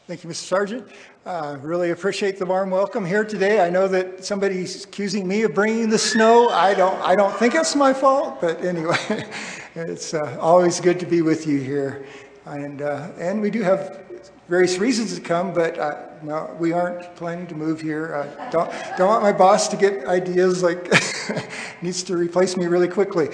Thank you, Mr. Sargent. Really appreciate the warm welcome here today. I know that somebody's accusing me of bringing the snow. I don't think it's my fault, but anyway, it's always good to be with you here. And we do have various reasons to come, but no, we aren't planning to move here. Don't want my boss to get ideas like needs to replace me really quickly.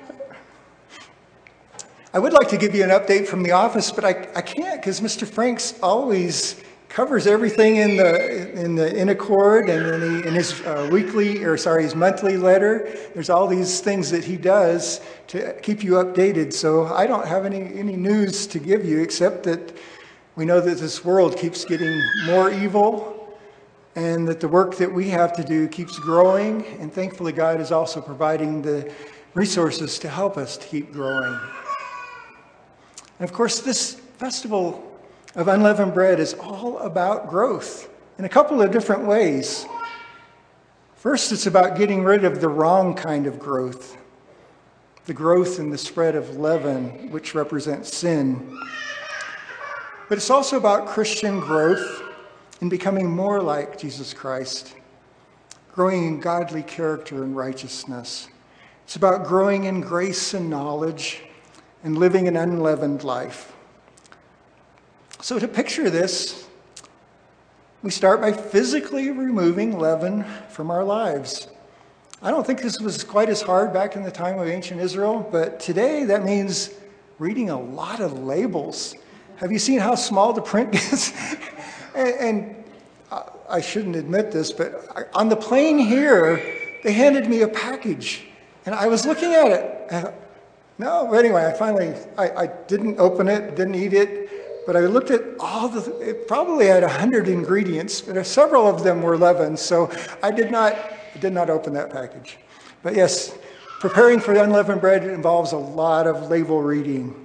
I would like to give you an update from the office, but I can't because Mr. Franks always covers everything in the Accord and in his his monthly letter. There's all these things that he does to keep you updated. So I don't have any news to give you except that we know that this world keeps getting more evil and that the work that we have to do keeps growing. And thankfully, God is also providing the resources to help us to keep growing. And of course, this festival of unleavened bread is all about growth in a couple of different ways. First, it's about getting rid of the wrong kind of growth, the growth in the spread of leaven, which represents sin. But it's also about Christian growth in becoming more like Jesus Christ, growing in godly character and righteousness. It's about growing in grace and knowledge and living an unleavened life. So to picture this, we start by physically removing leaven from our lives. I don't think this was quite as hard back in the time of ancient Israel, but today that means reading a lot of labels. Have you seen how small the print is? and I shouldn't admit this, but on the plane here, they handed me a package, and I was looking at it. No, anyway, I didn't open it, didn't eat it, but I looked at it probably had 100 ingredients, but several of them were leaven, so I did not open that package. But yes, preparing for unleavened bread involves a lot of label reading.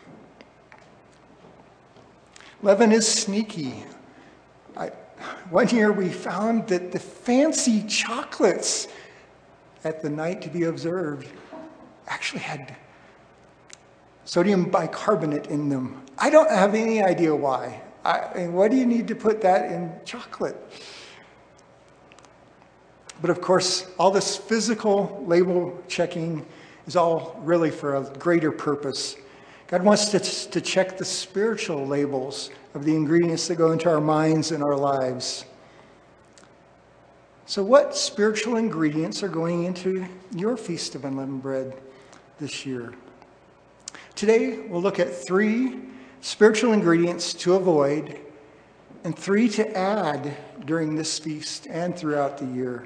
Leaven is sneaky. One year we found that the fancy chocolates at the night to be observed actually had sodium bicarbonate in them. I don't have any idea why. Why do you need to put that in chocolate? But of course, all this physical label checking is all really for a greater purpose. God wants us to check the spiritual labels of the ingredients that go into our minds and our lives. So what spiritual ingredients are going into your Feast of Unleavened Bread this year? Today, we'll look at 3 spiritual ingredients to avoid and 3 to add during this feast and throughout the year.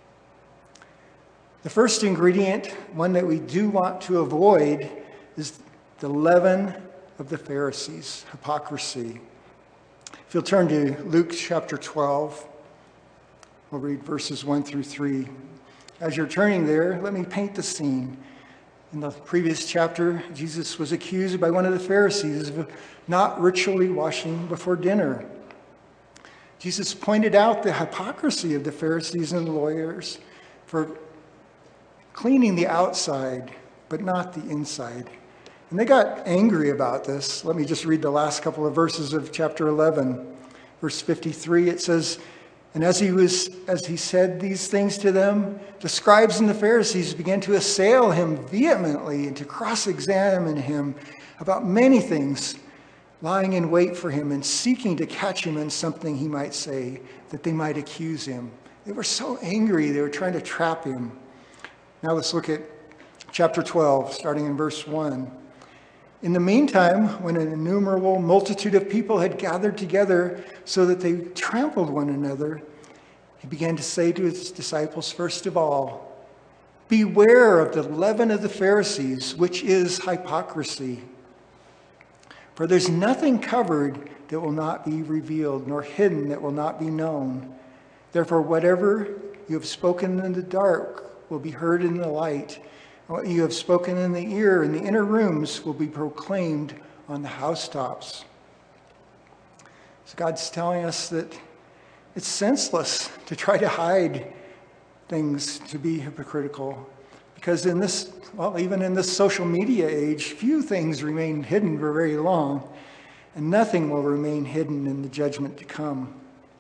The first ingredient, one that we do want to avoid, is the leaven of the Pharisees, hypocrisy. If you'll turn to Luke chapter 12, we'll read verses 1 through 3. As you're turning there, let me paint the scene. In the previous chapter, Jesus was accused by one of the Pharisees of not ritually washing before dinner. Jesus pointed out the hypocrisy of the Pharisees and lawyers for cleaning the outside, but not the inside. And they got angry about this. Let me just read the last couple of verses of chapter 11. Verse 53, it says, "And as he said these things to them, the scribes and the Pharisees began to assail him vehemently and to cross-examine him about many things, lying in wait for him and seeking to catch him in something he might say, that they might accuse him." They were so angry, they were trying to trap him. Now let's look at chapter 12, starting in verse 1. "In the meantime, when an innumerable multitude of people had gathered together so that they trampled one another, he began to say to his disciples, first of all, 'Beware of the leaven of the Pharisees, which is hypocrisy. For there's nothing covered that will not be revealed, nor hidden that will not be known. Therefore, whatever you have spoken in the dark will be heard in the light. What you have spoken in the ear in the inner rooms will be proclaimed on the housetops.'" So God's telling us that it's senseless to try to hide things, to be hypocritical. Because even in this social media age, few things remain hidden for very long. and nothing will remain hidden in the judgment to come.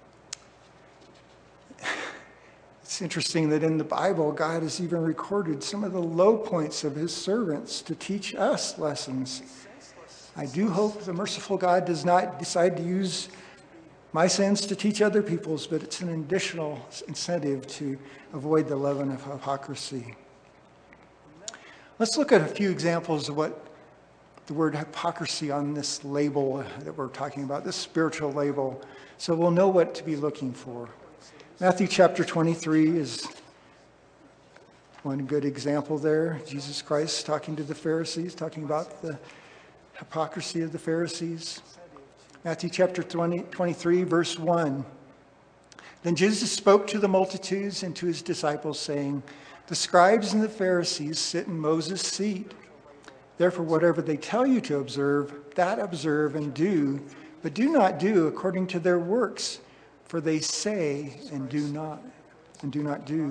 It's interesting that in the Bible, God has even recorded some of the low points of his servants to teach us lessons. I do hope the merciful God does not decide to use my sins to teach other people's, but it's an additional incentive to avoid the leaven of hypocrisy. Let's look at a few examples of what the word hypocrisy on this label that we're talking about, this spiritual label, so we'll know what to be looking for. Matthew chapter 23 is one good example there. Jesus Christ talking to the Pharisees, talking about the hypocrisy of the Pharisees. Matthew chapter 23, verse 1. Then Jesus spoke to the multitudes and to his disciples, saying, "The scribes and the Pharisees sit in Moses' seat. Therefore, whatever they tell you to observe, that observe and do, but do not do according to their works, for they say and do not do.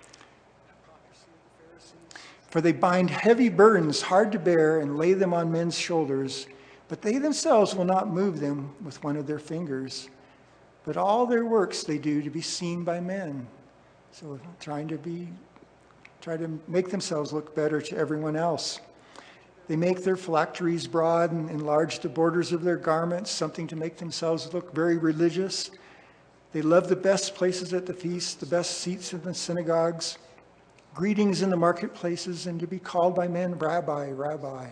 For they bind heavy burdens hard to bear and lay them on men's shoulders, but they themselves will not move them with one of their fingers. But all their works they do to be seen by men." So try to make themselves look better to everyone else. They make their phylacteries broad and enlarge the borders of their garments, something to make themselves look very religious. They love the best places at the feast, the best seats in the synagogues, greetings in the marketplaces, and to be called by men, Rabbi, Rabbi.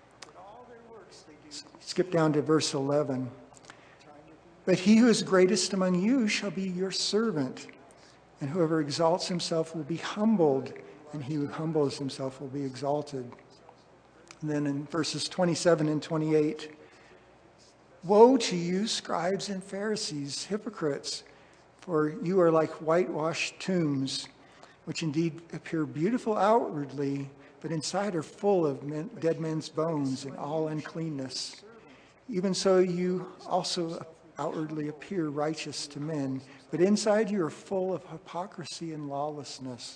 Skip down to verse 11. "But he who is greatest among you shall be your servant, and whoever exalts himself will be humbled, and he who humbles himself will be exalted." And then in verses 27 and 28, "Woe to you, scribes and Pharisees, hypocrites, for you are like whitewashed tombs, which indeed appear beautiful outwardly, but inside are full of dead men's bones and all uncleanness. Even so you also outwardly appear righteous to men, but inside you are full of hypocrisy and lawlessness."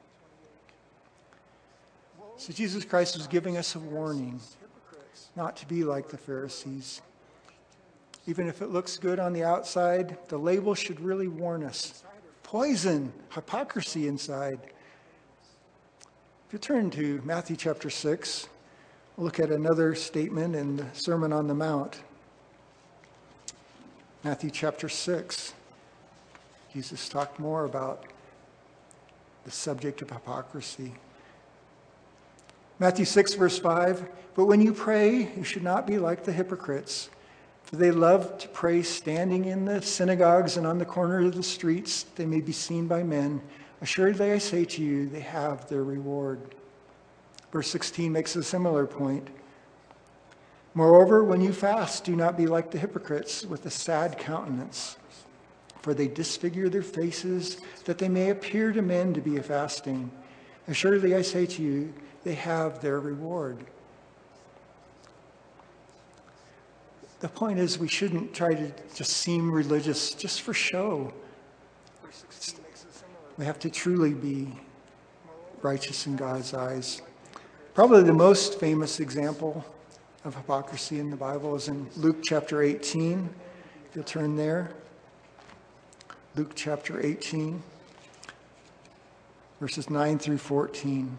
So Jesus Christ was giving us a warning not to be like the Pharisees. Even if it looks good on the outside, the label should really warn us. Poison, hypocrisy inside. If you turn to Matthew chapter 6, we'll look at another statement in the Sermon on the Mount. Matthew chapter 6. Jesus talked more about the subject of hypocrisy. Matthew 6, verse 5, "But when you pray, you should not be like the hypocrites, for they love to pray standing in the synagogues and on the corners of the streets, they may be seen by men. Assuredly, I say to you, they have their reward." Verse 16 makes a similar point. "Moreover, when you fast, do not be like the hypocrites with a sad countenance, for they disfigure their faces, that they may appear to men to be fasting. Assuredly, I say to you, they have their reward." The point is, we shouldn't try to just seem religious just for show. We have to truly be righteous in God's eyes. Probably the most famous example of hypocrisy in the Bible is in Luke chapter 18. If you'll turn there. Luke chapter 18, verses 9 through 14.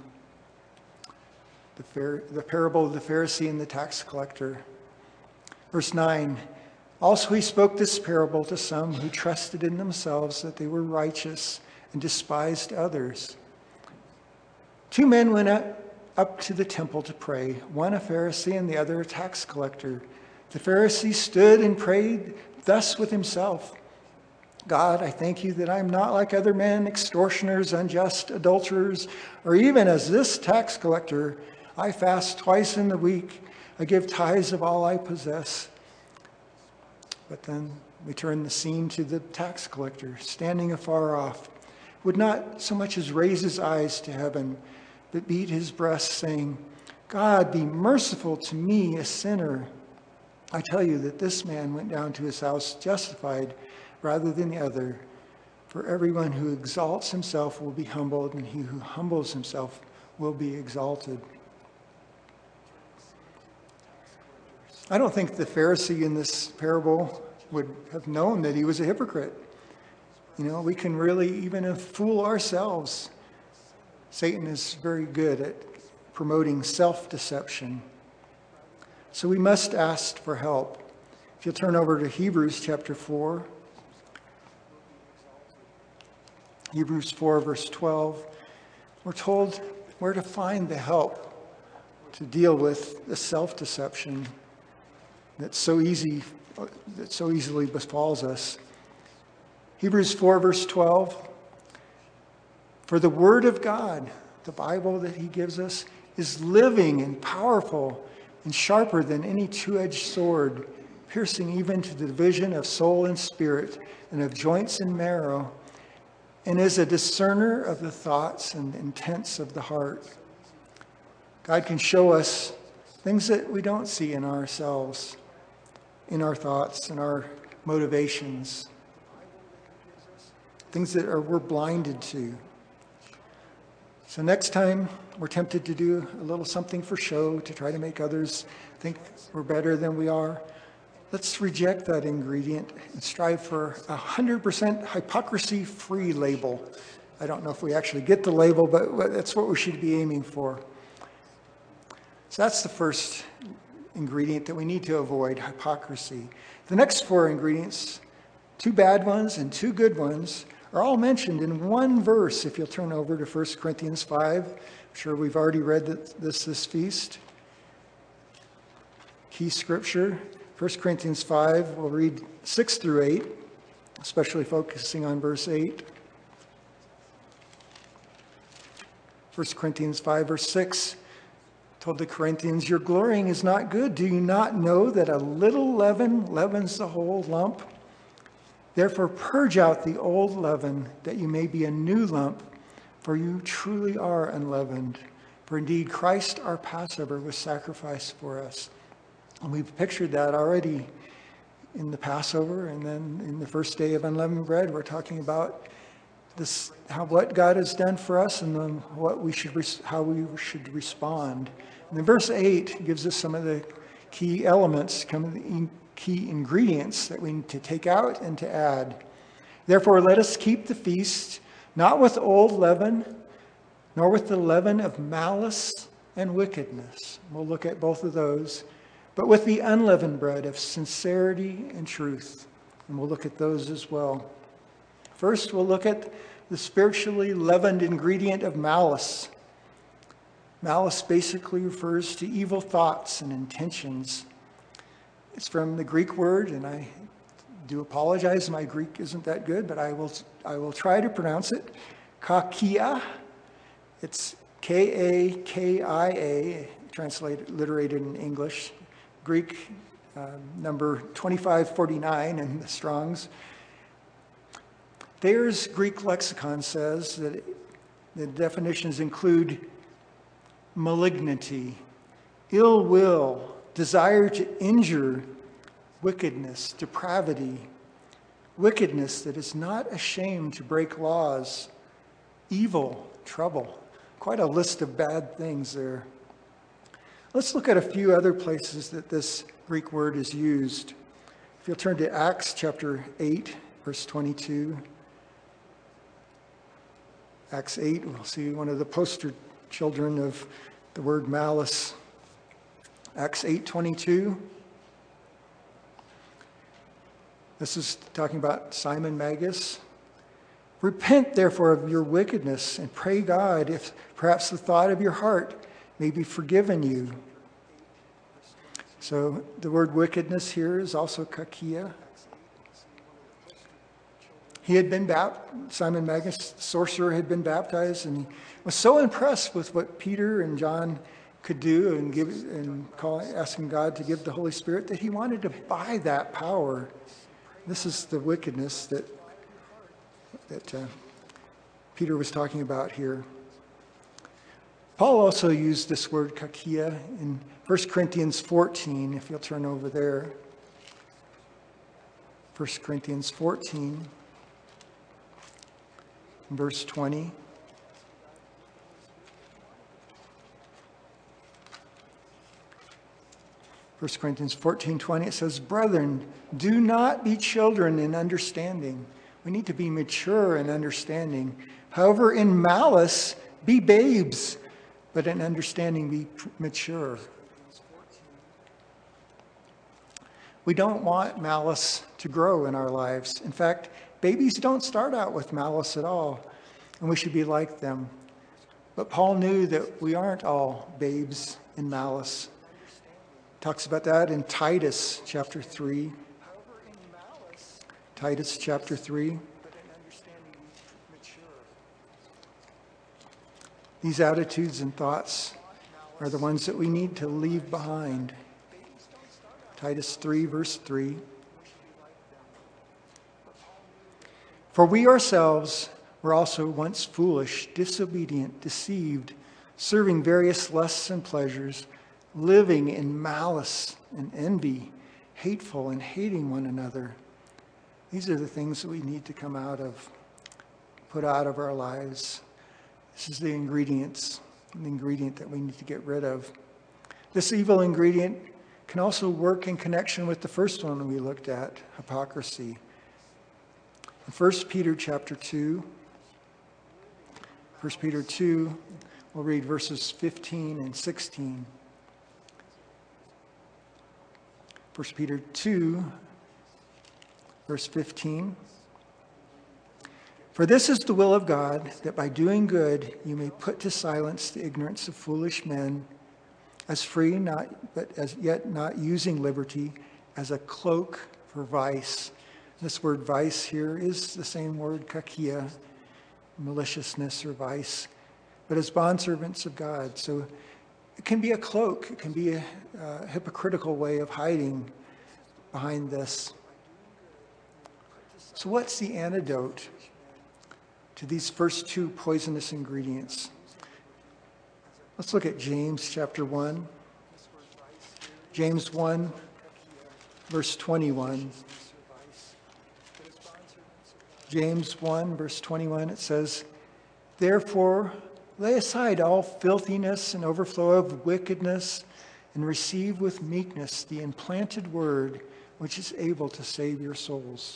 The parable of the Pharisee and the tax collector. Verse 9, "Also he spoke this parable to some who trusted in themselves that they were righteous and despised others. 2 men went up to the temple to pray, one a Pharisee and the other a tax collector. The Pharisee stood and prayed thus with himself, 'God, I thank you that I am not like other men, extortioners, unjust, adulterers, or even as this tax collector. I fast twice in the week. I give tithes of all I possess.'" But then we turn the scene to the tax collector, standing afar off, would not so much as raise his eyes to heaven, but beat his breast, saying, "God, be merciful to me, a sinner." I tell you that this man went down to his house justified rather than the other. For everyone who exalts himself will be humbled, and he who humbles himself will be exalted. I don't think the Pharisee in this parable would have known that he was a hypocrite. We can really even fool ourselves. Satan is very good at promoting self-deception. So we must ask for help. If you'll turn over to Hebrews chapter 4. Hebrews 4, verse 12. We're told where to find the help to deal with the self-deception that so easily befalls us. Hebrews 4, verse 12. For the word of God, the Bible that he gives us, is living and powerful and sharper than any two-edged sword, piercing even to the division of soul and spirit and of joints and marrow, and is a discerner of the thoughts and intents of the heart. God can show us things that we don't see in ourselves, in our thoughts and our motivations, things that we're blinded to. So next time we're tempted to do a little something for show, to try to make others think we're better than we are, let's reject that ingredient and strive for 100% hypocrisy-free label. I don't know if we actually get the label, but that's what we should be aiming for. So that's the first ingredient that we need to avoid, hypocrisy. The next 4 ingredients, 2 bad ones and 2 good ones, are all mentioned in one verse. If you'll turn over to 1 Corinthians 5. I'm sure we've already read this feast. Key scripture, 1 Corinthians 5. We'll read 6 through 8, especially focusing on verse 8. 1 Corinthians 5, verse 6. Told the Corinthians, your glorying is not good. Do you not know that a little leaven leavens the whole lump? Therefore purge out the old leaven, that you may be a new lump, for you truly are unleavened. For indeed Christ our Passover was sacrificed for us. And we've pictured that already in the Passover, and then in the first day of unleavened bread, we're talking about this, what God has done for us, and then how we should respond. And then verse 8 gives us some of the key elements, some of the key ingredients that we need to take out and to add. Therefore, let us keep the feast, not with old leaven, nor with the leaven of malice and wickedness. We'll look at both of those. But with the unleavened bread of sincerity and truth. And we'll look at those as well. First, we'll look at the spiritually leavened ingredient of malice. Malice basically refers to evil thoughts and intentions. It's from the Greek word, and I do apologize, my Greek isn't that good, but I will try to pronounce it. Kakia. It's K-A-K-I-A, transliterated in English. Greek number 2549 in the Strong's. Thayer's Greek lexicon says that the definitions include malignity, ill will, desire to injure, wickedness, depravity, wickedness that is not ashamed to break laws, evil, trouble. Quite a list of bad things there. Let's look at a few other places that this Greek word is used. If you'll turn to Acts chapter 8, verse 22. Acts 8, we'll see one of the poster children of the word malice. Acts 8:22. This is talking about Simon Magus. Repent, therefore, of your wickedness and pray God if perhaps the thought of your heart may be forgiven you. So the word wickedness here is also kakia. He had been Simon Magus, the sorcerer, had been baptized, and he was so impressed with what Peter and John could do and asking God to give the Holy Spirit that he wanted to buy that power. This is the wickedness that Peter was talking about here. Paul also used this word kakia in 1 Corinthians 14, if you'll turn over there. 1 Corinthians 14, verse 20. 1 Corinthians 14:20, it says, "Brethren, do not be children in understanding." We need to be mature in understanding. "However, in malice, be babes, but in understanding, be mature." We don't want malice to grow in our lives. In fact, babies don't start out with malice at all, and we should be like them. But Paul knew that we aren't all babes in malice. Talks about that in Titus chapter 3. Titus chapter 3. These attitudes and thoughts are the ones that we need to leave behind. Titus 3, verse 3. "For we ourselves were also once foolish, disobedient, deceived, serving various lusts and pleasures, living in malice and envy, hateful and hating one another." These are the things that we need to come out of, put out of our lives. This is the ingredient that we need to get rid of. This evil ingredient can also work in connection with the first one we looked at, hypocrisy. In 1 Peter chapter 2, 1 Peter 2, we'll read verses 15 and 16. 1 Peter 2, verse 15. "For this is the will of God, that by doing good you may put to silence the ignorance of foolish men, as free, but as yet not using liberty as a cloak for vice." This word vice here is the same word, kakia, maliciousness or vice, but as bondservants of God. So it can be a cloak. It can be a hypocritical way of hiding behind this. So what's the antidote to these first two poisonous ingredients? Let's look at James chapter 1. James 1, verse 21. James 1, verse 21, it says, "Therefore, lay aside all filthiness and overflow of wickedness, and receive with meekness the implanted word, which is able to save your souls."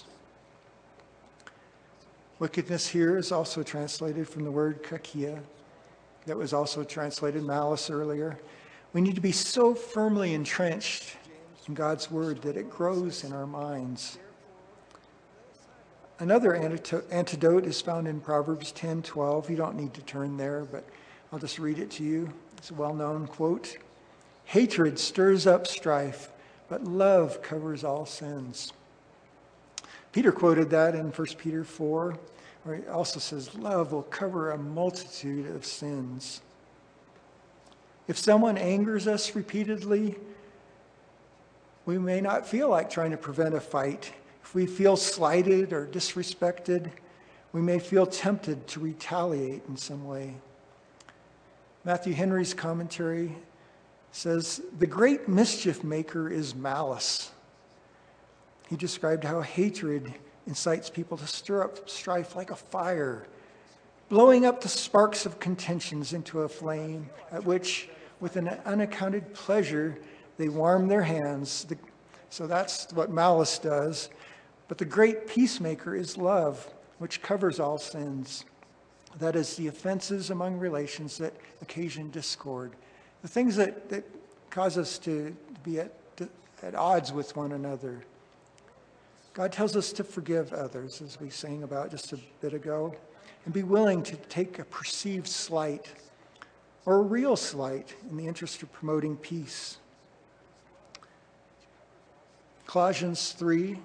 Wickedness here is also translated from the word kakia, that was also translated malice earlier. We need to be so firmly entrenched in God's word that it grows in our minds. Another antidote is found in Proverbs 10:12. You don't need to turn there, but I'll just read it to you. It's a well-known quote. "Hatred stirs up strife, but love covers all sins." Peter quoted that in 1 Peter 4, where he also says, "Love will cover a multitude of sins." If someone angers us repeatedly, we may not feel like trying to prevent a fight. If we feel slighted or disrespected, we may feel tempted to retaliate in some way. Matthew Henry's commentary says, "The great mischief maker is malice." He described how hatred incites people to stir up strife like a fire, blowing up the sparks of contentions into a flame, at which, with an unaccounted pleasure, they warm their hands. So that's what malice does. But the great peacemaker is love, which covers all sins. That is, the offenses among relations that occasion discord. The things that cause us to be at odds with one another. God tells us to forgive others, as we sang about just a bit ago, and be willing to take a perceived slight or a real slight in the interest of promoting peace. Colossians 3.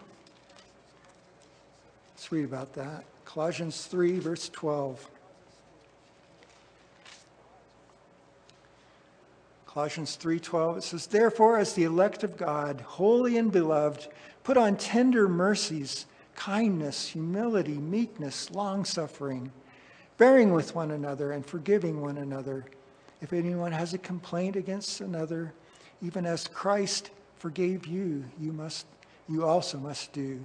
Let's read about that. Colossians 3, verse 12. Colossians 3:12, it says, "Therefore, as the elect of God, holy and beloved, put on tender mercies, kindness, humility, meekness, long-suffering, bearing with one another and forgiving one another. If anyone has a complaint against another, even as Christ forgave you, you also must do."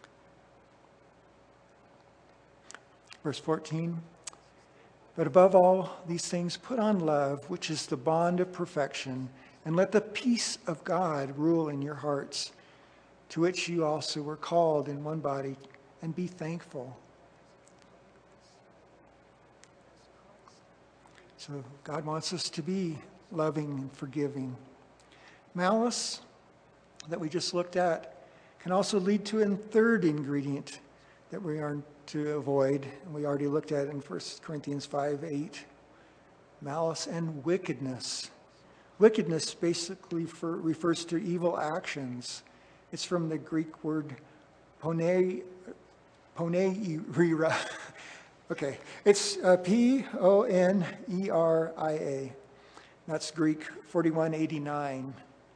Verse 14, "But above all these things put on love, which is the bond of perfection, And let the peace of God rule in your hearts, to which you also were called in one body, and be thankful. So God wants us to be loving and forgiving. Malice, that we just looked at, can also lead to a third ingredient that we are to avoid. And we already looked at in 1 Corinthians 5:8. Malice and wickedness. Wickedness basically refers to evil actions. It's from the Greek word poneira. Okay, it's Poneria. That's Greek 4189.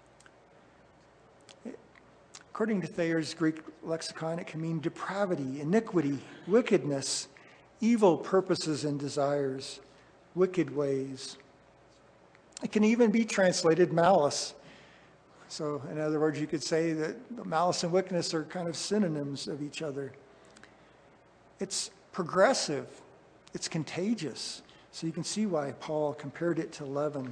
According to Thayer's Greek lexicon, it can mean depravity, iniquity, wickedness, evil purposes and desires, wicked ways. It can even be translated malice. So, in other words, you could say that malice and wickedness are kind of synonyms of each other. It's progressive. It's contagious. So you can see why Paul compared it to leaven.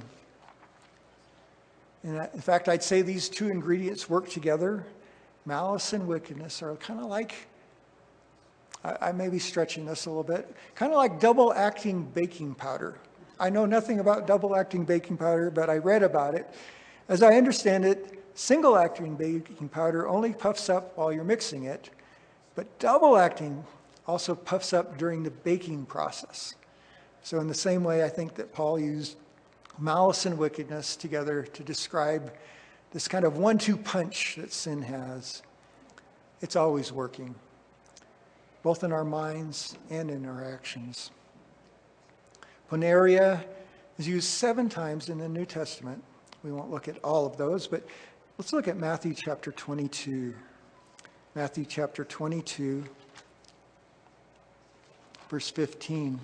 And in fact, I'd say these two ingredients work together. Malice and wickedness are kind of like, I may be stretching this a little bit, kind of like double-acting baking powder. I know nothing about double-acting baking powder, but I read about it. As I understand it, single-acting baking powder only puffs up while you're mixing it, but double-acting also puffs up during the baking process. So in the same way, I think that Paul used malice and wickedness together to describe this kind of 1-2 punch that sin has. It's always working, both in our minds and in our actions. Poneria is used 7 times in the New Testament. We won't look at all of those, but let's look at Matthew chapter 22. Matthew chapter 22, verse 15.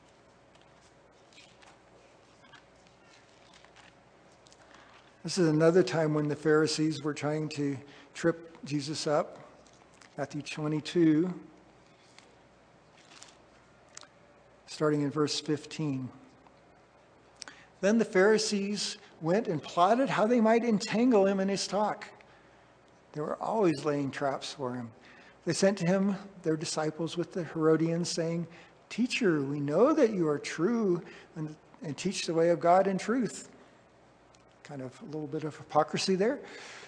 This is another time when the Pharisees were trying to trip Jesus up. Matthew 22, starting in verse 15. Then the Pharisees went and plotted how they might entangle him in his talk. They were always laying traps for him. They sent to him their disciples with the Herodians, saying, "Teacher, we know that you are true and teach the way of God in truth." Kind of a little bit of hypocrisy there.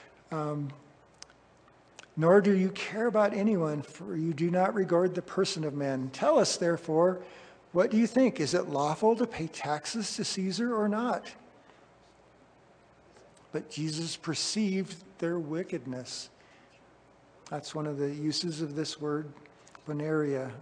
Nor do you care about anyone, for you do not regard the person of men. Tell us, therefore, what do you think? Is it lawful to pay taxes to Caesar or not? But Jesus perceived their wickedness. That's one of the uses of this word, poneria.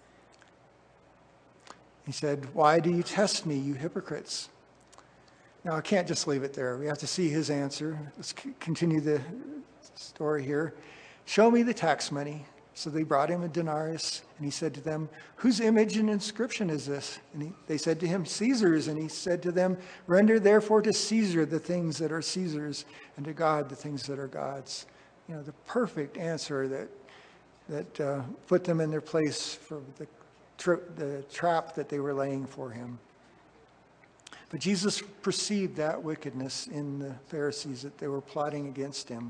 He said, "Why do you test me, you hypocrites?" Now, I can't just leave it there. We have to see his answer. Let's continue the story here. "Show me the tax money." So they brought him a denarius, and he said to them, "Whose image and inscription is this?" And they said to him, "Caesar's." And he said to them, "Render therefore to Caesar the things that are Caesar's, and to God the things that are God's." You know, the perfect answer that put them in their place for the trap that they were laying for him. But Jesus perceived that wickedness in the Pharisees, that they were plotting against him.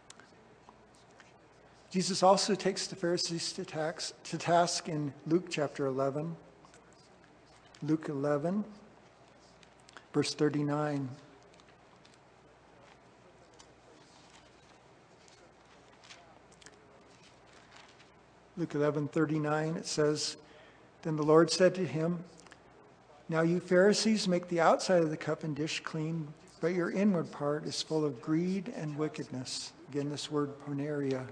Jesus also takes the Pharisees to task in Luke chapter 11. Luke 11, verse 39. Luke 11:39, it says, "Then the Lord said to him, 'Now you Pharisees make the outside of the cup and dish clean, but your inward part is full of greed and wickedness.'" Again, this word poneria.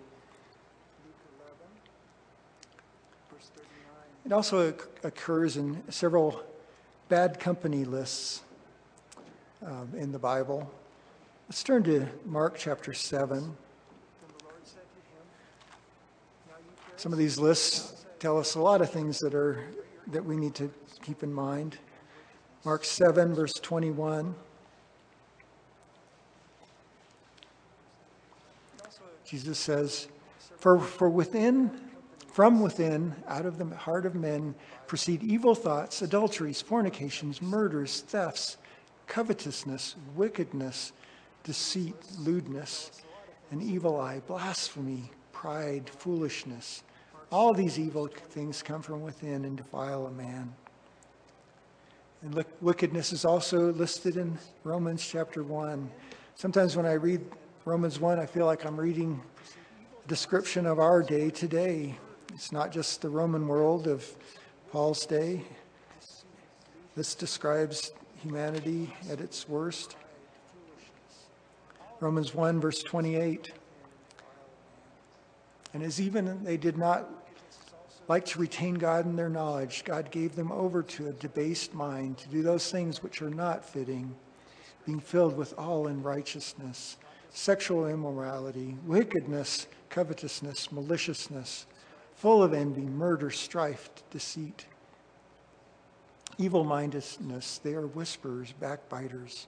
It also occurs in several bad company lists in the Bible. Let's turn to Mark chapter 7. Some of these lists tell us a lot of things that we need to keep in mind. Mark 7, verse 21. Jesus says, from within, out of the heart of men, proceed evil thoughts, adulteries, fornications, murders, thefts, covetousness, wickedness, deceit, lewdness, an evil eye, blasphemy, pride, foolishness. All these evil things come from within and defile a man. And wickedness is also listed in Romans chapter 1. Sometimes when I read Romans 1, I feel like I'm reading a description of our day today. It's not just the Roman world of Paul's day. This describes humanity at its worst. Romans 1, verse 28. And as even they did not like to retain God in their knowledge, God gave them over to a debased mind to do those things which are not fitting, being filled with all unrighteousness, sexual immorality, wickedness, covetousness, maliciousness, full of envy, murder, strife, deceit, evil-mindedness. They are whisperers, backbiters,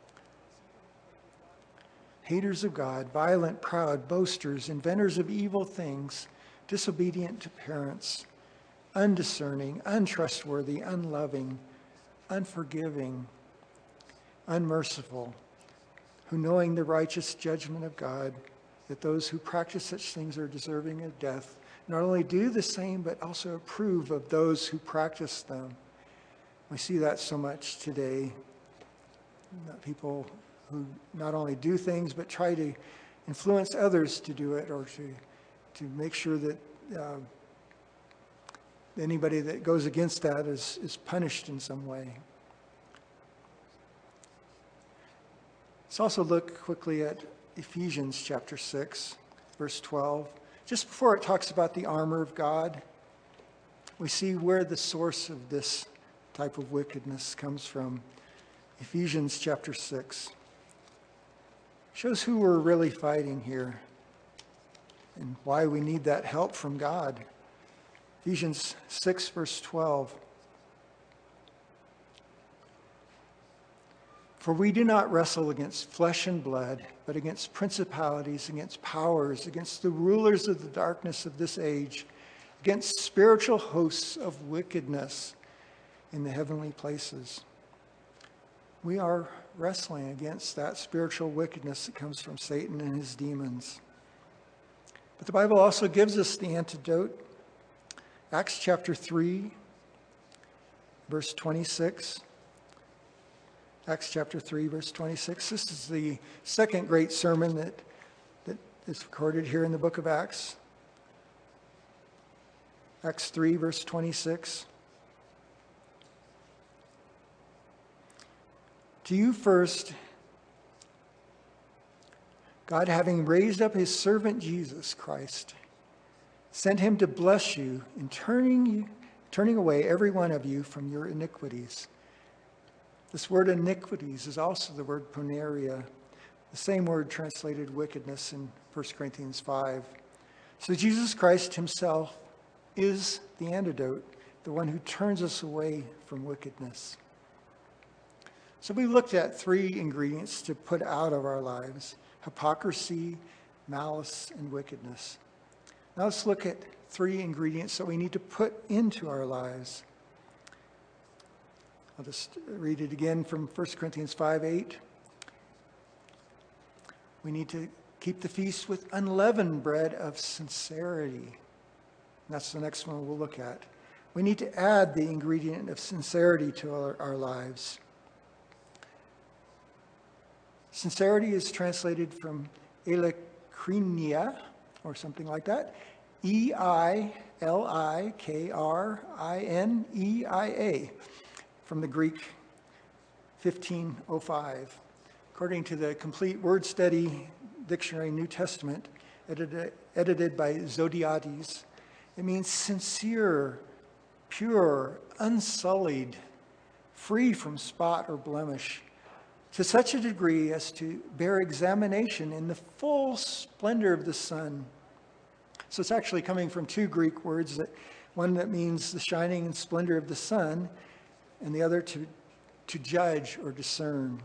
haters of God, violent, proud, boasters, inventors of evil things, disobedient to parents, undiscerning, untrustworthy, unloving, unforgiving, unmerciful, who knowing the righteous judgment of God, that those who practice such things are deserving of death, not only do the same, but also approve of those who practice them. We see that so much today. People who not only do things, but try to influence others to do it, or to make sure that anybody that goes against that is punished in some way. Let's also look quickly at Ephesians chapter 6, verse 12. Just before it talks about the armor of God, we see where the source of this type of wickedness comes from. Ephesians chapter 6 shows who we're really fighting here and why we need that help from God. Ephesians 6, verse 12. For we do not wrestle against flesh and blood, but against principalities, against powers, against the rulers of the darkness of this age, against spiritual hosts of wickedness in the heavenly places. We are wrestling against that spiritual wickedness that comes from Satan and his demons. But the Bible also gives us the antidote. Acts chapter 3, verse 26. Acts chapter 3, verse 26. This is the second great sermon that is recorded here in the book of Acts. Acts 3, verse 26. To you first, God, having raised up his servant Jesus Christ, sent him to bless you in turning away every one of you from your iniquities. This word iniquities is also the word poneria, the same word translated wickedness in 1 Corinthians 5. So Jesus Christ himself is the antidote, the one who turns us away from wickedness. So we looked at three ingredients to put out of our lives: hypocrisy, malice, and wickedness. Now let's look at three ingredients that we need to put into our lives. I'll just read it again from 1 Corinthians 5:8. We need to keep the feast with unleavened bread of sincerity. And that's the next one we'll look at. We need to add the ingredient of sincerity to our lives. Sincerity is translated from eilikrenia, or something like that. E-I-L-I-K-R-I-N-E-I-A, from the Greek 1505. According to the Complete Word Study Dictionary, New Testament, edited by Zodiates, it means sincere, pure, unsullied, free from spot or blemish, to such a degree as to bear examination in the full splendor of the sun. So it's actually coming from two Greek words, one that means the shining and splendor of the sun, and the other to judge or discern.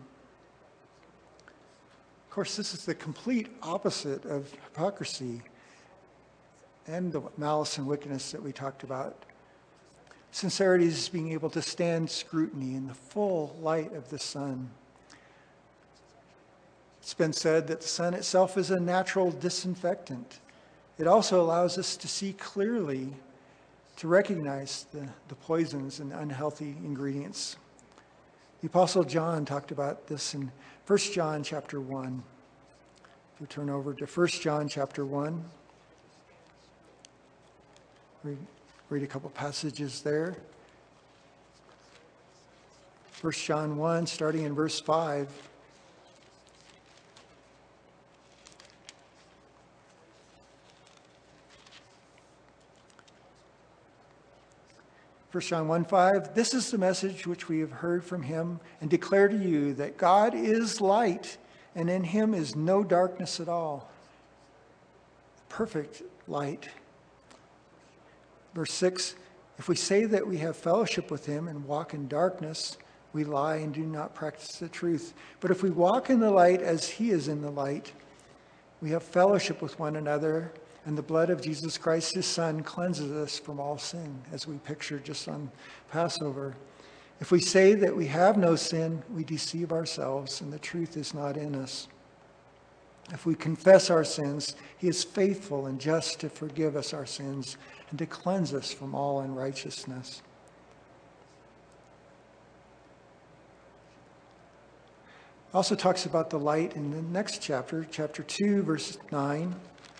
Of course, this is the complete opposite of hypocrisy and the malice and wickedness that we talked about. Sincerity is being able to stand scrutiny in the full light of the sun. It's been said that the sun itself is a natural disinfectant. It also allows us to see clearly, to recognize the poisons and unhealthy ingredients. The Apostle John talked about this in 1 John chapter 1. If you turn over to 1 John chapter 1, read a couple passages there. 1 John 1, starting in verse 5. 1 John 1:5, this is the message which we have heard from him and declare to you, that God is light, and in him is no darkness at all. Perfect light. Verse 6, if we say that we have fellowship with him and walk in darkness, we lie and do not practice the truth. But if we walk in the light as he is in the light, we have fellowship with one another, and the blood of Jesus Christ, his Son, cleanses us from all sin, as we pictured just on Passover. If we say that we have no sin, we deceive ourselves, and the truth is not in us. If we confess our sins, he is faithful and just to forgive us our sins and to cleanse us from all unrighteousness. Also talks about the light in the next chapter, chapter 2, verse 9.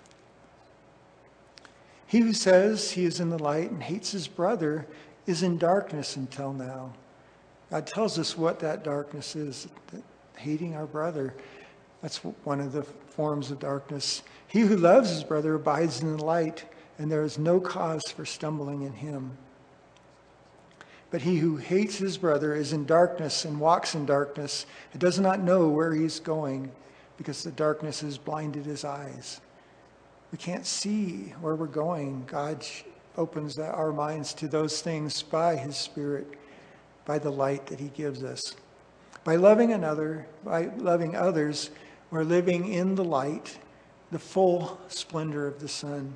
He who says he is in the light and hates his brother is in darkness until now. God tells us what that darkness is, that hating our brother. That's one of the forms of darkness. He who loves his brother abides in the light, and there is no cause for stumbling in him. But he who hates his brother is in darkness and walks in darkness and does not know where he is going, because the darkness has blinded his eyes. We can't see where we're going. God opens our minds to those things by his Spirit, by the light that he gives us. By loving another, by loving others, we're living in the light, the full splendor of the sun.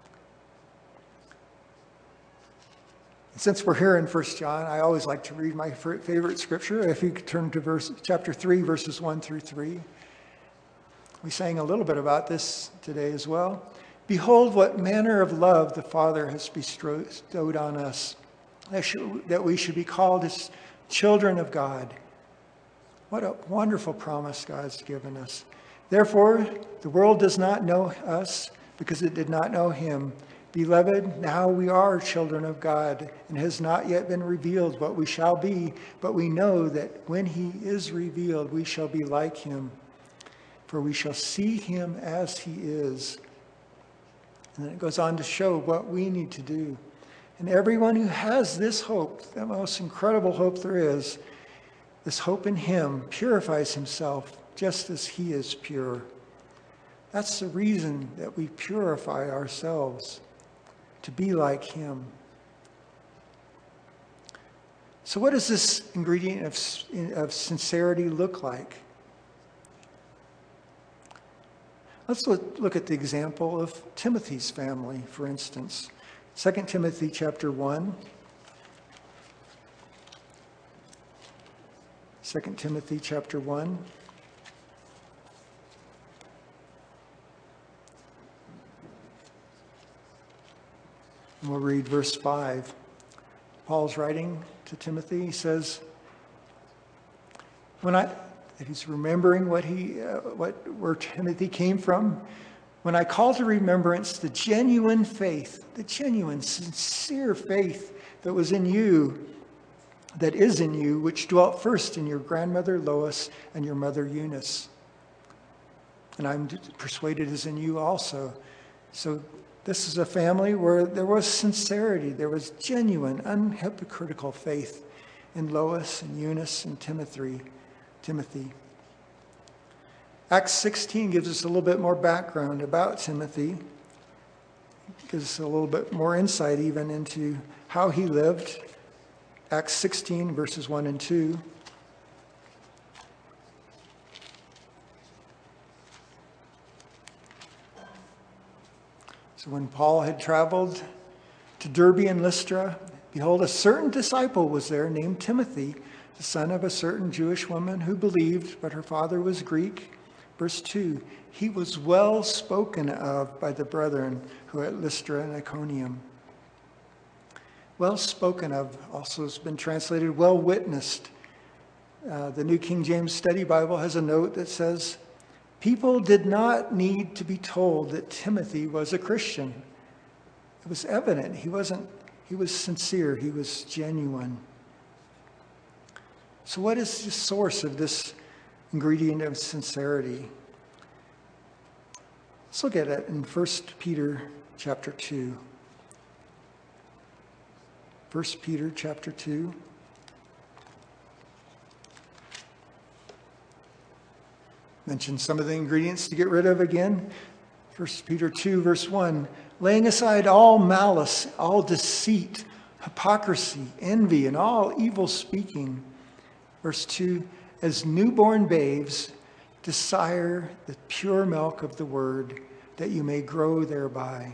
Since we're here in 1 John, I always like to read my favorite scripture. If you could turn to chapter 3, verses 1 through 3. We sang a little bit about this today as well. Behold, what manner of love the Father has bestowed on us, that we should be called as children of God. What a wonderful promise God's given us. Therefore, the world does not know us because it did not know him. Beloved, now we are children of God, and it has not yet been revealed what we shall be, but we know that when he is revealed, we shall be like him. For we shall see him as he is. And then it goes on to show what we need to do. And everyone who has this hope, the most incredible hope there is, this hope in him, purifies himself just as he is pure. That's the reason that we purify ourselves, to be like him. So what does this ingredient of sincerity look like? Let's look at the example of Timothy's family, for instance. 2 Timothy chapter 1. 2 Timothy chapter 1. And we'll read verse 5. Paul's writing to Timothy. He says, if he's remembering where Timothy came from, when I call to remembrance the genuine faith, the genuine, sincere faith that was in you, that is in you, which dwelt first in your grandmother Lois and your mother Eunice. And I'm persuaded is in you also. So this is a family where there was sincerity, there was genuine, unhypocritical faith in Lois and Eunice and Timothy. Acts 16 gives us a little bit more background about Timothy. It gives us a little bit more insight even into how he lived. Acts 16, verses 1 and 2. So when Paul had traveled to Derbe and Lystra, behold, a certain disciple was there named Timothy, the son of a certain Jewish woman who believed, but her father was Greek. Verse 2, he was well spoken of by the brethren who are at Lystra and Iconium. Well spoken of also has been translated well witnessed. The New King James Study Bible has a note that says, people did not need to be told that Timothy was a Christian. It was evident. He was sincere. He was genuine. So what is the source of this ingredient of sincerity? Let's look at it in 1 Peter chapter 2. 1 Peter chapter 2. Mention some of the ingredients to get rid of again. 1 Peter 2, verse 1. Laying aside all malice, all deceit, hypocrisy, envy, and all evil speaking. Verse 2. As newborn babes, desire the pure milk of the word, that you may grow thereby.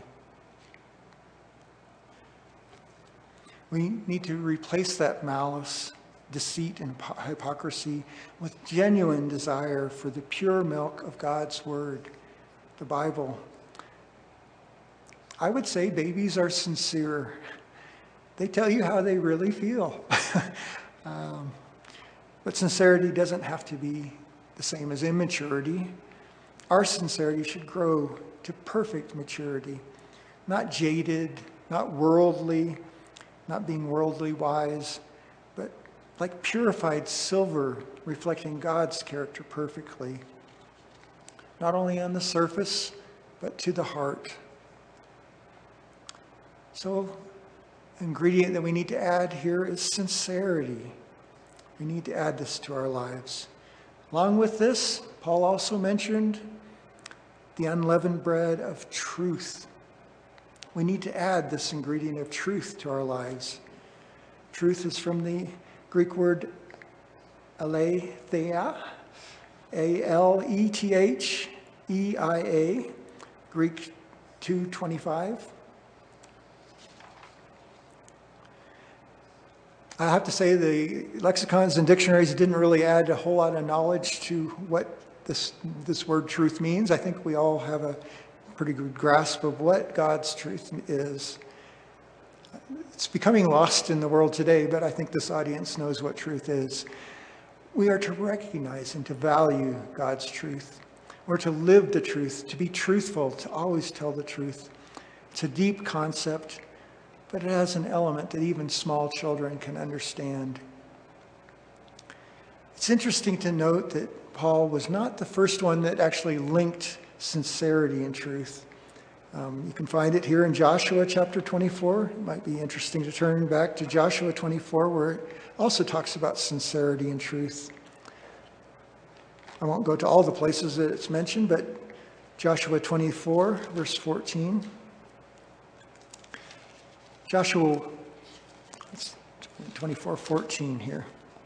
We need to replace that malice, deceit, and hypocrisy with genuine desire for the pure milk of God's word, the Bible. I would say babies are sincere. They tell you how they really feel. But sincerity doesn't have to be the same as immaturity. Our sincerity should grow to perfect maturity, not jaded, not worldly, not being worldly wise, but like purified silver, reflecting God's character perfectly, not only on the surface, but to the heart. So, ingredient that we need to add here is sincerity. We need to add this to our lives. Along with this, Paul also mentioned the unleavened bread of truth. We need to add this ingredient of truth to our lives. Truth is from the Greek word aletheia, A-L-E-T-H-E-I-A, Greek 2:25. I have to say the lexicons and dictionaries didn't really add a whole lot of knowledge to what this word truth means. I think we all have a pretty good grasp of what God's truth is. It's becoming lost in the world today, but I think this audience knows what truth is. We are to recognize and to value God's truth. We're to live the truth, to be truthful, to always tell the truth. It's a deep concept, but it has an element that even small children can understand. It's interesting to note that Paul was not the first one that actually linked sincerity and truth. You can find it here in Joshua chapter 24. It might be interesting to turn back to Joshua 24, where it also talks about sincerity and truth. I won't go to all the places that it's mentioned, but Joshua 24, verse 14. Joshua 24:14 here.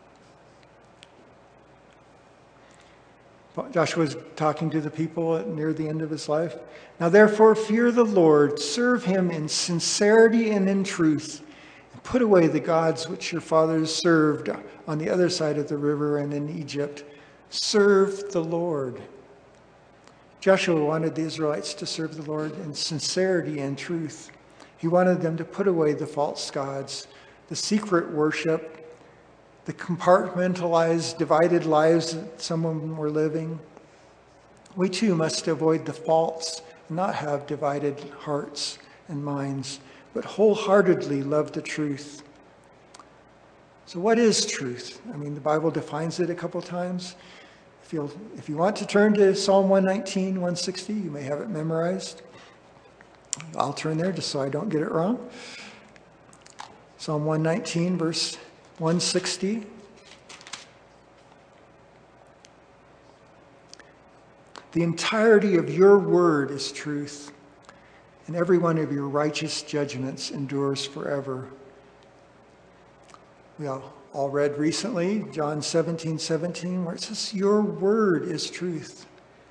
Joshua is talking to the people near the end of his life. Now therefore fear the Lord, serve him in sincerity and in truth, and put away the gods which your fathers served on the other side of the river and in Egypt. Serve the Lord. Joshua wanted the Israelites to serve the Lord in sincerity and truth. He wanted them to put away the false gods, the secret worship, the compartmentalized, divided lives that some of them were living. We too must avoid the faults and not have divided hearts and minds, but wholeheartedly love the truth. So what is truth? I mean, the Bible defines it a couple times. If you want to turn to Psalm 119, 160, you may have it memorized. I'll turn there just so I don't get it wrong. Psalm 119, verse 160. The entirety of your word is truth, and every one of your righteous judgments endures forever. We all read recently John 17:17, where it says, your word is truth.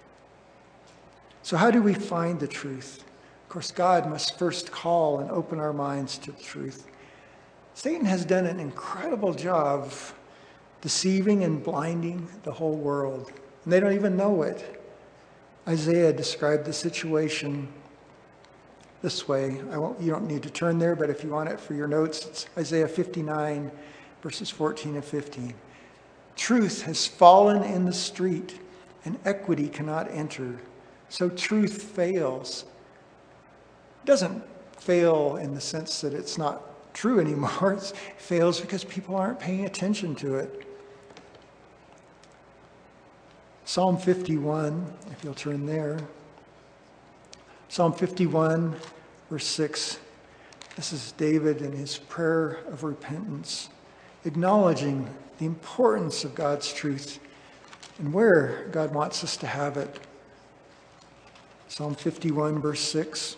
So how do we find the truth? Of course, God must first call and open our minds to the truth. Satan has done an incredible job of deceiving and blinding the whole world, and they don't even know it. Isaiah described the situation this way. You don't need to turn there, but if you want it for your notes, it's Isaiah 59, verses 14 and 15. Truth has fallen in the street, and equity cannot enter. So truth fails. It doesn't fail in the sense that it's not true anymore. It fails because people aren't paying attention to it. Psalm 51, if you'll turn there. Psalm 51, verse 6. This is David in his prayer of repentance, acknowledging the importance of God's truth and where God wants us to have it. Psalm 51, verse 6.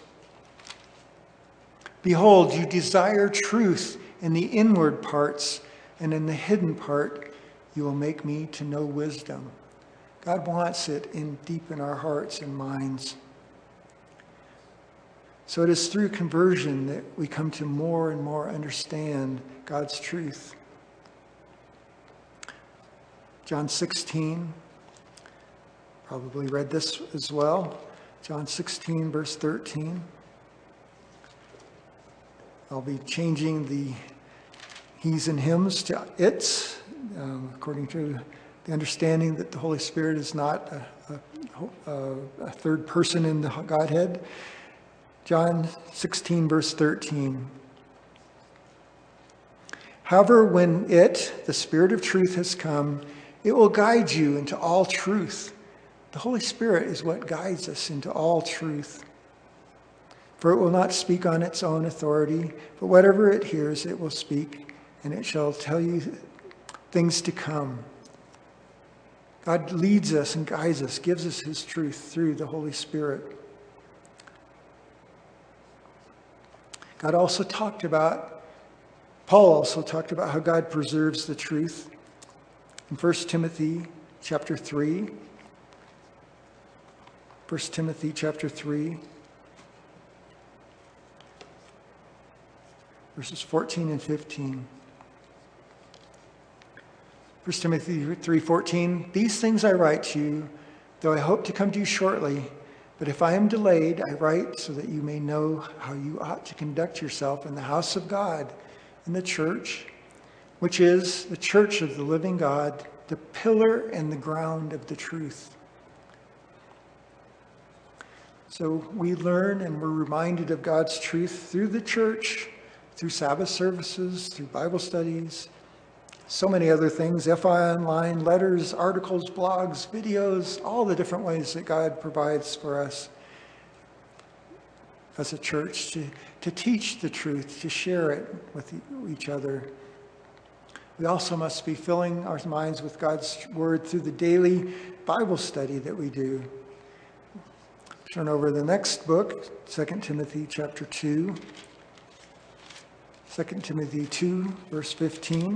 Behold, you desire truth in the inward parts, and in the hidden part you will make me to know wisdom. God wants it in deep in our hearts and minds. So it is through conversion that we come to more and more understand God's truth. John 16, probably read this as well. John 16, verse 13. I'll be changing the he's and hims to it's, according to the understanding that the Holy Spirit is not a third person in the Godhead. John 16, verse 13. However, when the Spirit of truth, has come, it will guide you into all truth. The Holy Spirit is what guides us into all truth. For it will not speak on its own authority, but whatever it hears, it will speak, and it shall tell you things to come. God leads us and guides us, gives us his truth through the Holy Spirit. Paul also talked about how God preserves the truth in 1 Timothy chapter 3. 1 Timothy chapter 3, verses 14 and 15. 1 Timothy 3:14, these things I write to you, though I hope to come to you shortly. But if I am delayed, I write so that you may know how you ought to conduct yourself in the house of God, in the church, which is the church of the living God, the pillar and the ground of the truth. So we learn and we're reminded of God's truth through the church, through Sabbath services, through Bible studies, so many other things, FI Online, letters, articles, blogs, videos, all the different ways that God provides for us as a church to teach the truth, to share it with each other. We also must be filling our minds with God's word through the daily Bible study that we do. Turn over to the next book, 2 Timothy chapter 2. 2 Timothy 2, verse 15.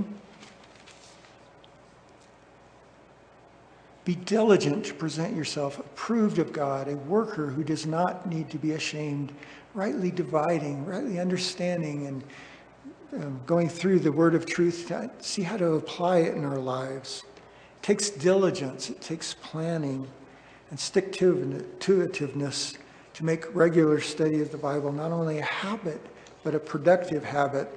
Be diligent to present yourself approved of God, a worker who does not need to be ashamed, rightly dividing, rightly understanding, and going through the word of truth to see how to apply it in our lives. It takes diligence, it takes planning, and stick-to-itiveness to make regular study of the Bible not only a habit, but a productive habit.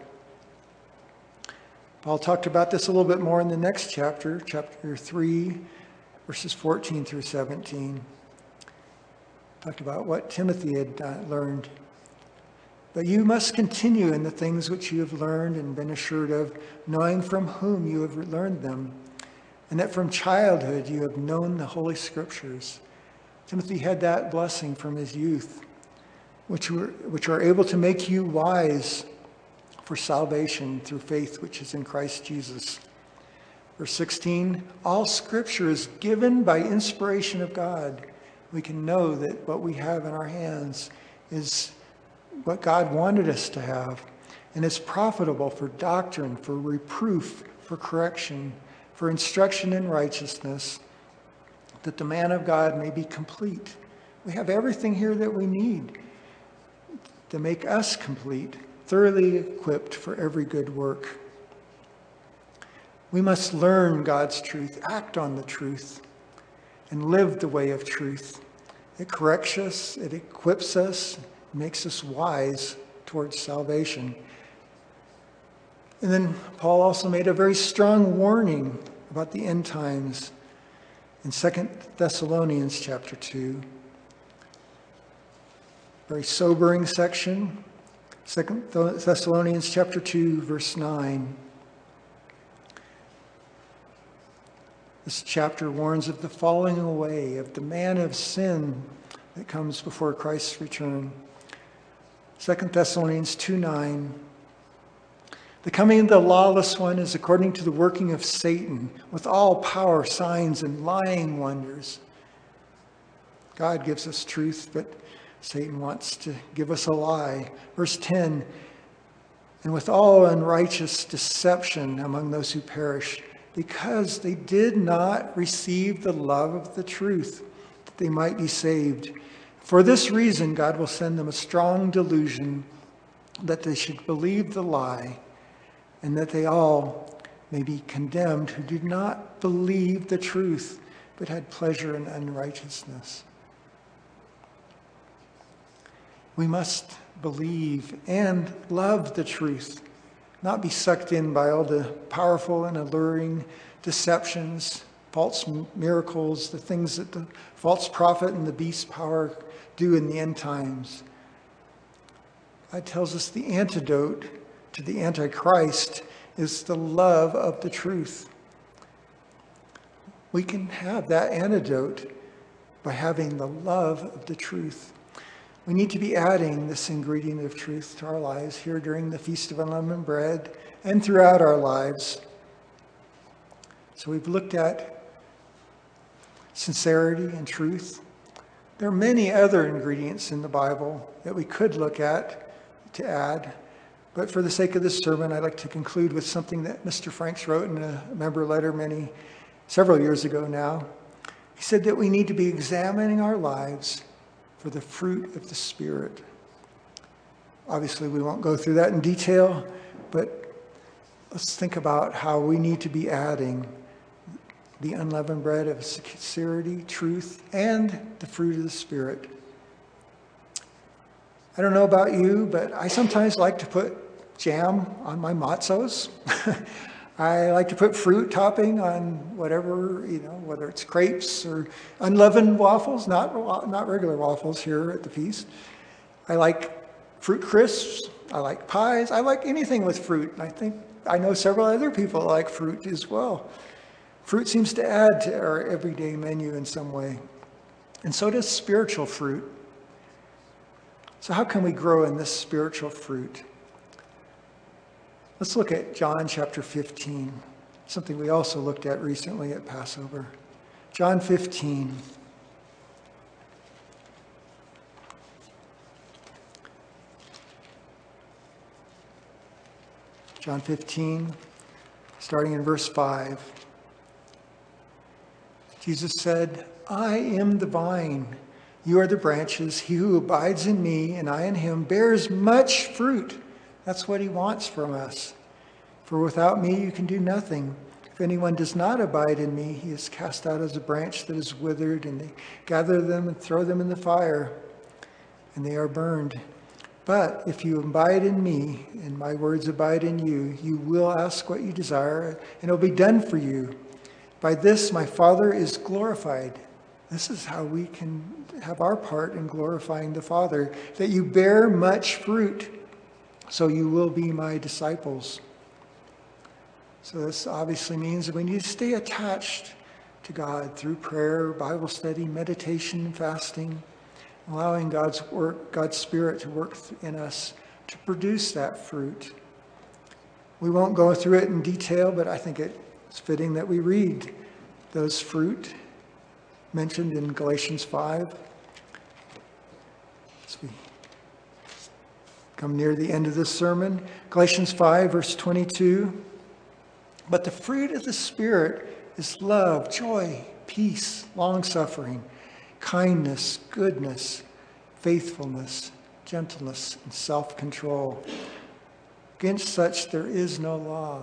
Paul talked about this a little bit more in the next chapter, chapter 3, verses 14 through 17. Talked about what Timothy had learned. But you must continue in the things which you have learned and been assured of, knowing from whom you have learned them, and that from childhood you have known the Holy Scriptures. Timothy had that blessing from his youth, which are able to make you wise for salvation through faith which is in Christ Jesus. Verse 16, all Scripture is given by inspiration of God. We can know that what we have in our hands is what God wanted us to have, and is profitable for doctrine, for reproof, for correction, for instruction in righteousness, that the man of God may be complete. We have everything here that we need to make us complete, thoroughly equipped for every good work. We must learn God's truth, act on the truth, and live the way of truth. It corrects us, it equips us, makes us wise towards salvation. And then Paul also made a very strong warning about the end times in 2 Thessalonians chapter 2. Very sobering section. 2 Thessalonians chapter 2, verse 9. This chapter warns of the falling away of the man of sin that comes before Christ's return. 2 Thessalonians 2:9. The coming of the lawless one is according to the working of Satan, with all power, signs, and lying wonders. God gives us truth, but Satan wants to give us a lie. Verse 10, and with all unrighteous deception among those who perish, because they did not receive the love of the truth, that they might be saved. For this reason, God will send them a strong delusion, that they should believe the lie, and that they all may be condemned who did not believe the truth, but had pleasure in unrighteousness. We must believe and love the truth, not be sucked in by all the powerful and alluring deceptions, false miracles, the things that the false prophet and the beast power do in the end times. God tells us the antidote to the Antichrist is the love of the truth. We can have that antidote by having the love of the truth. We need to be adding this ingredient of truth to our lives here during the Feast of Unleavened Bread and throughout our lives. So we've looked at sincerity and truth. There are many other ingredients in the Bible that we could look at to add. But for the sake of this sermon, I'd like to conclude with something that Mr. Franks wrote in a member letter several years ago now. He said that we need to be examining our lives for the fruit of the Spirit. Obviously, we won't go through that in detail, but let's think about how we need to be adding the unleavened bread of sincerity, truth, and the fruit of the Spirit. I don't know about you, but I sometimes like to put jam on my matzos. I like to put fruit topping on whatever, whether it's crepes or unleavened waffles, not regular waffles here at the feast. I like fruit crisps. I like pies. I like anything with fruit. I know several other people like fruit as well. Fruit seems to add to our everyday menu in some way. And so does spiritual fruit. So how can we grow in this spiritual fruit? Let's look at John chapter 15, something we also looked at recently at Passover. John 15. John 15, starting in verse 5. Jesus said, I am the vine, you are the branches. He who abides in me and I in him bears much fruit. That's what he wants from us. For without me you can do nothing. If anyone does not abide in me, he is cast out as a branch that is withered, and they gather them and throw them in the fire, and they are burned. But if you abide in me, and my words abide in you, you will ask what you desire, and it will be done for you. By this my Father is glorified. This is how we can have our part in glorifying the Father, that you bear much fruit, so you will be my disciples. So this obviously means that we need to stay attached to God through prayer, Bible study, meditation, and fasting, allowing God's Spirit to work in us to produce that fruit. We won't go through it in detail, but I think it's fitting that we read those fruit mentioned in Galatians 5. As we come near the end of this sermon, Galatians 5, verse 22. But the fruit of the Spirit is love, joy, peace, long-suffering, kindness, goodness, faithfulness, gentleness, and self-control. Against such there is no law.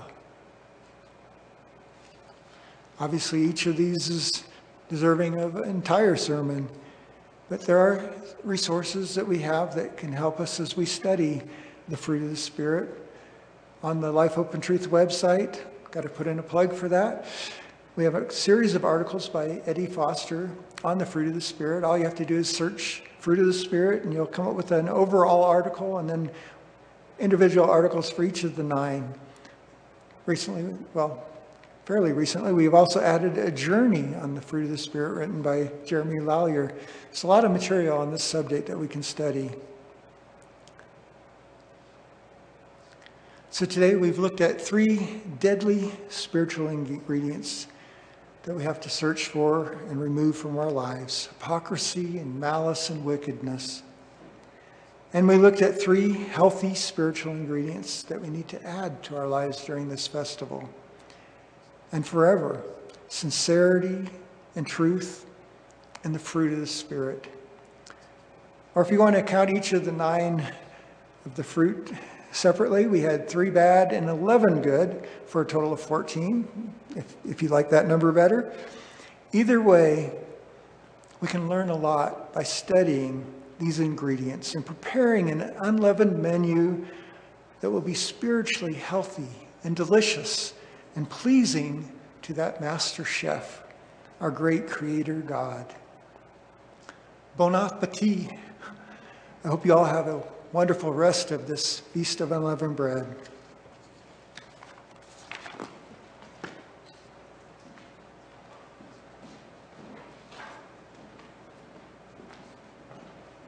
Obviously, each of these is deserving of an entire sermon. But there are resources that we have that can help us as we study the fruit of the Spirit. On the Life, Hope, and Truth website, got to put in a plug for that, we have a series of articles by Eddie Foster on the fruit of the Spirit. All you have to do is search fruit of the Spirit, and you'll come up with an overall article and then individual articles for each of the 9. Fairly recently, we've also added a journey on the fruit of the Spirit written by Jeremy Lallier. There's a lot of material on this subject that we can study. So today we've looked at 3 deadly spiritual ingredients that we have to search for and remove from our lives: hypocrisy and malice and wickedness. And we looked at 3 healthy spiritual ingredients that we need to add to our lives during this festival and forever: sincerity and truth and the fruit of the Spirit. Or if you want to count each of the 9 of the fruit separately, we had 3 bad and 11 good for a total of 14, if you like that number better. Either way, we can learn a lot by studying these ingredients and preparing an unleavened menu that will be spiritually healthy and delicious and pleasing to that master chef, our great creator God. Bon appetit. I hope you all have a wonderful rest of this Feast of Unleavened Bread.